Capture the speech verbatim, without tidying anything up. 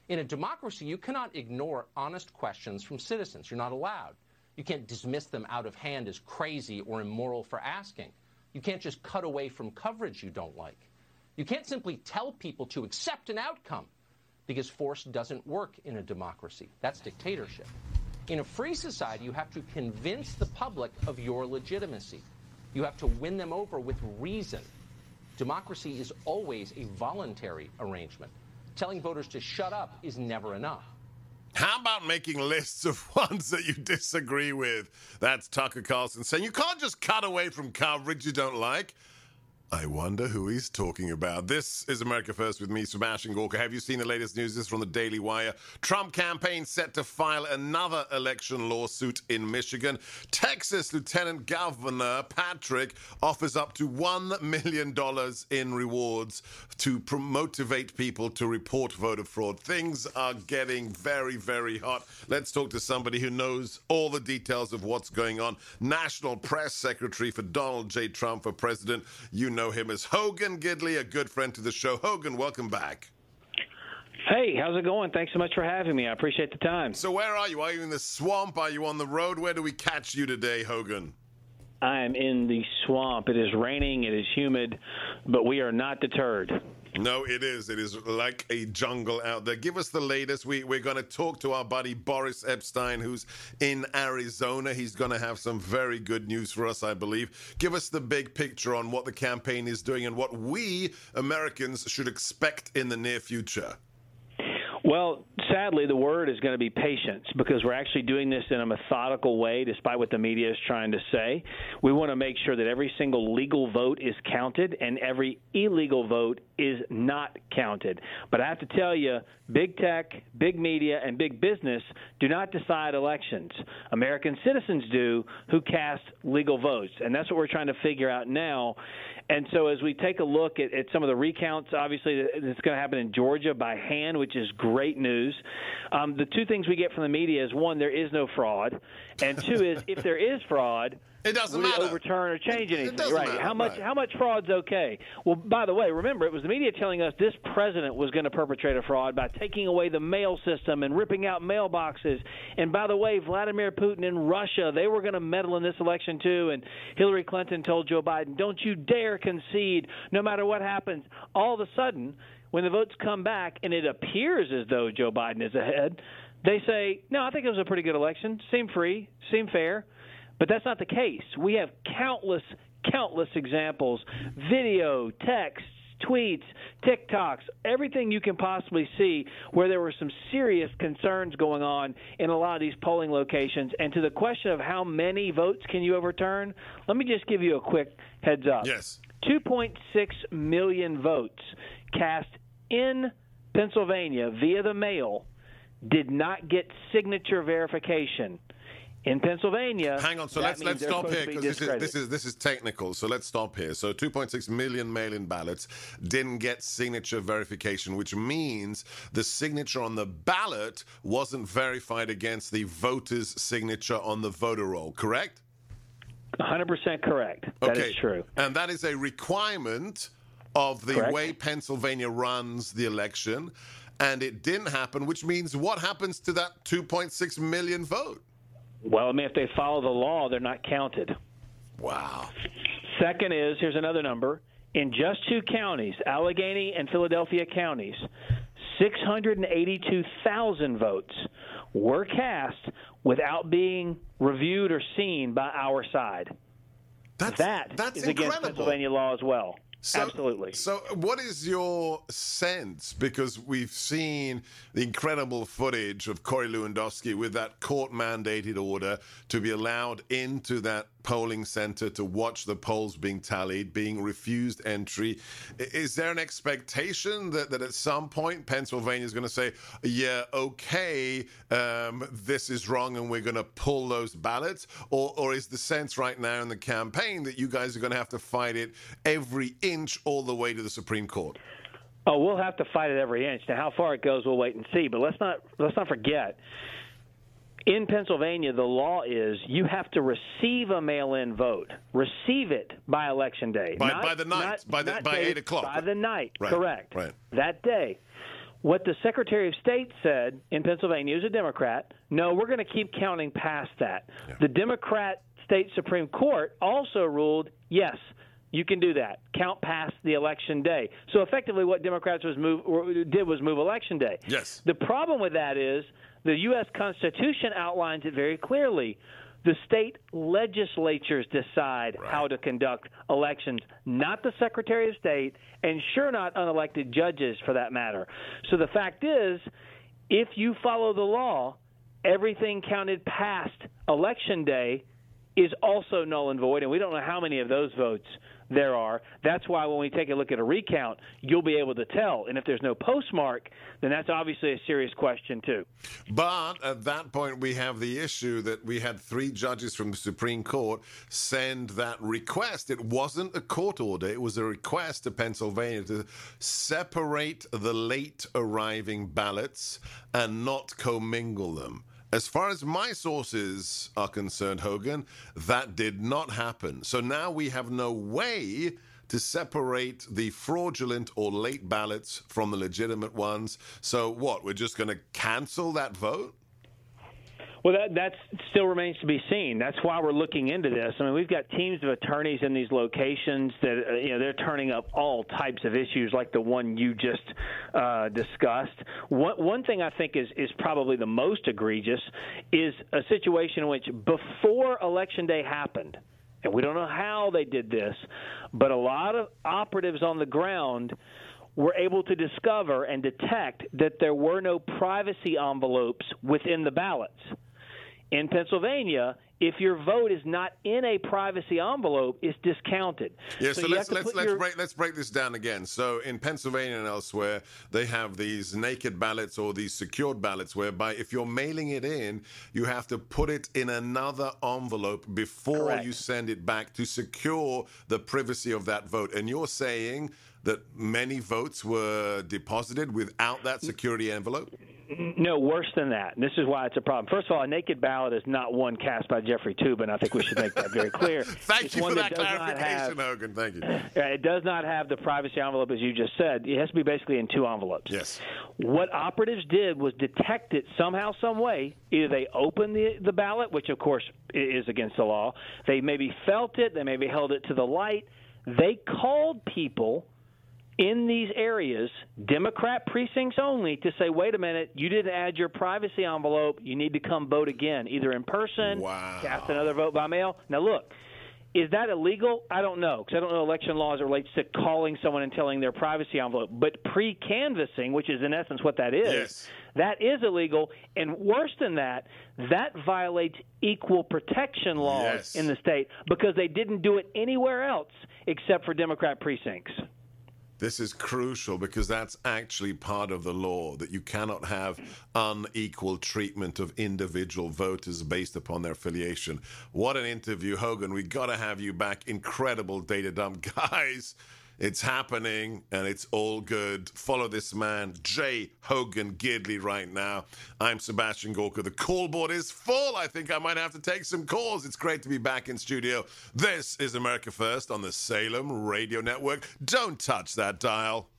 In a democracy, you cannot ignore honest questions from citizens. You're not allowed. You can't dismiss them out of hand as crazy or immoral for asking. You can't just cut away from coverage you don't like. You can't simply tell people to accept an outcome, because force doesn't work in a democracy. That's dictatorship. In a free society, you have to convince the public of your legitimacy. You have to win them over with reason. Democracy is always a voluntary arrangement. Telling voters to shut up is never enough. How about making lists of ones that you disagree with? That's Tucker Carlson saying you can't just cut away from coverage you don't like. I wonder who he's talking about. This is America First with me, Sebastian Gorka. Have you seen the latest news? This is from the Daily Wire. Trump campaign set to file another election lawsuit in Michigan. Texas Lieutenant Governor Patrick offers up to one million dollars in rewards to motivate people to report voter fraud. Things are getting very, very hot. Let's talk to somebody who knows all the details of what's going on. National Press Secretary for Donald J. Trump for president. You know him as Hogan Gidley, a good friend to the show. Hogan, welcome back. Hey, how's it going? Thanks so much for having me. I appreciate the time. So where are you? Are you in the swamp? Are you on the road? Where do we catch you today, Hogan? I am in the swamp. It is raining. It is humid, but we are not deterred. No, it is. It is like a jungle out there. Give us the latest. We, we're going to talk to our buddy Boris Epshteyn, who's in Arizona. He's going to have some very good news for us, I believe. Give us the big picture on what the campaign is doing and what we Americans should expect in the near future. Well, sadly, the word is going to be patience, because we're actually doing this in a methodical way, despite what the media is trying to say. We want to make sure that every single legal vote is counted and every illegal vote is not counted. But I have to tell you, big tech, big media, and big business do not decide elections. American citizens do, who cast legal votes. And that's what we're trying to figure out now. And so as we take a look at, at some of the recounts, obviously it's going to happen in Georgia by hand, which is great news. Um, the two things we get from the media is, one, there is no fraud, and two is, if there is fraud, it doesn't we matter. overturn or change it, anything. it Right? Matter. How much? Right. How much fraud's okay? Well, by the way, remember it was the media telling us this president was going to perpetrate a fraud by taking away the mail system and ripping out mailboxes. And by the way, Vladimir Putin in Russia, they were going to meddle in this election too. And Hillary Clinton told Joe Biden, "Don't you dare concede, no matter what happens." All of a sudden, when the votes come back and it appears as though Joe Biden is ahead, they say, "No, I think it was a pretty good election. Seemed free, seemed fair." But that's not the case. We have countless, countless examples, video, text, tweets, TikToks, everything you can possibly see where there were some serious concerns going on in a lot of these polling locations. And to the question of how many votes can you overturn, let me just give you a quick heads up. Yes. two point six million votes cast in Pennsylvania via the mail did not get signature verification. In Pennsylvania, hang on. So let's let's stop here, because this is this is this is technical. So let's stop here. So two point six million mail-in ballots didn't get signature verification, which means the signature on the ballot wasn't verified against the voter's signature on the voter roll. Correct? one hundred percent correct. That okay. is true. And that is a requirement of the Correct. way Pennsylvania runs the election, and it didn't happen. Which means, what happens to that two point six million vote? Well, I mean, if they follow the law, they're not counted. Wow. Second is, here's another number. In just two counties, Allegheny and Philadelphia counties, six hundred eighty-two thousand votes were cast without being reviewed or seen by our side. That's, that that's is incredible. against Pennsylvania law as well. So, Absolutely. So what is your sense? Because we've seen the incredible footage of Corey Lewandowski with that court-mandated order to be allowed into that polling center to watch the polls being tallied, being refused entry. Is there an expectation that, that at some point Pennsylvania is going to say, yeah, okay, um, this is wrong and we're going to pull those ballots? Or, or is the sense right now in the campaign that you guys are going to have to fight it every inch all the way to the Supreme Court? Oh, we'll have to fight it every inch. Now, how far it goes, we'll wait and see. But let's not let's not forget, in Pennsylvania, the law is you have to receive a mail-in vote, receive it by Election Day. By, not, by the night, not, by, the, not by day, eight o'clock. By the night, right. correct. Right. That day. What the Secretary of State said in Pennsylvania, is a Democrat, no, we're going to keep counting past that. Yeah. The Democrat State Supreme Court also ruled, yes, you can do that. Count past the election day. So effectively what Democrats was move, or did was move election day. Yes. The problem with that is the U S Constitution outlines it very clearly. The state legislatures decide right. how to conduct elections, not the Secretary of State, and sure not unelected judges for that matter. So the fact is, if you follow the law, everything counted past Election Day is also null and void, and we don't know how many of those votes there are. That's why when we take a look at a recount, you'll be able to tell. And if there's no postmark, then that's obviously a serious question, too. But at that point, we have the issue that we had three judges from the Supreme Court send that request. It wasn't a court order. It was a request to Pennsylvania to separate the late arriving ballots and not commingle them. As far as my sources are concerned, Hogan, that did not happen. So now we have no way to separate the fraudulent or late ballots from the legitimate ones. So what, we're just going to cancel that vote? Well, that that still remains to be seen. That's why we're looking into this. I mean, we've got teams of attorneys in these locations that, uh, you know, they're turning up all types of issues like the one you just uh, discussed. One, one thing I think is, is probably the most egregious is a situation in which before Election Day happened, and we don't know how they did this, but a lot of operatives on the ground were able to discover and detect that there were no privacy envelopes within the ballots. In Pennsylvania, if your vote is not in a privacy envelope, it's discounted. Yeah, so, so let's let's let's your... break let's break this down again. So in Pennsylvania and elsewhere, they have these naked ballots or these secured ballots, whereby if you're mailing it in, you have to put it in another envelope before Correct. you send it back to secure the privacy of that vote. And you're saying that many votes were deposited without that security envelope? No, worse than that. And this is why it's a problem. First of all, a naked ballot is not one cast by Jeffrey Toobin. I think we should make that very clear. Thank it's you for that, that clarification, have, Hogan. Thank you. It does not have the privacy envelope, as you just said. It has to be basically in two envelopes. Yes. What operatives did was detect it somehow, some way. Either they opened the, the ballot, which, of course, is against the law. They maybe felt it. They maybe held it to the light. They called people in these areas, Democrat precincts only, to say, wait a minute, you didn't add your privacy envelope. You need to come vote again, either in person, wow. cast another vote by mail. Now, look, is that illegal? I don't know, because I don't know election law as it relates to calling someone and telling their privacy envelope. But pre-canvassing, which is in essence what that is, yes. that is illegal. And worse than that, that violates equal protection laws yes. in the state because they didn't do it anywhere else except for Democrat precincts. This is crucial because that's actually part of the law, that you cannot have unequal treatment of individual voters based upon their affiliation. What an interview, Hogan. We got to have you back. Incredible data dump. Guys, it's happening and it's all good. Follow this man, J. Hogan Gidley, right now. I'm Sebastian Gorka. The call board is full. I think I might have to take some calls. It's great to be back in studio. This is America First on the Salem Radio Network. Don't touch that dial.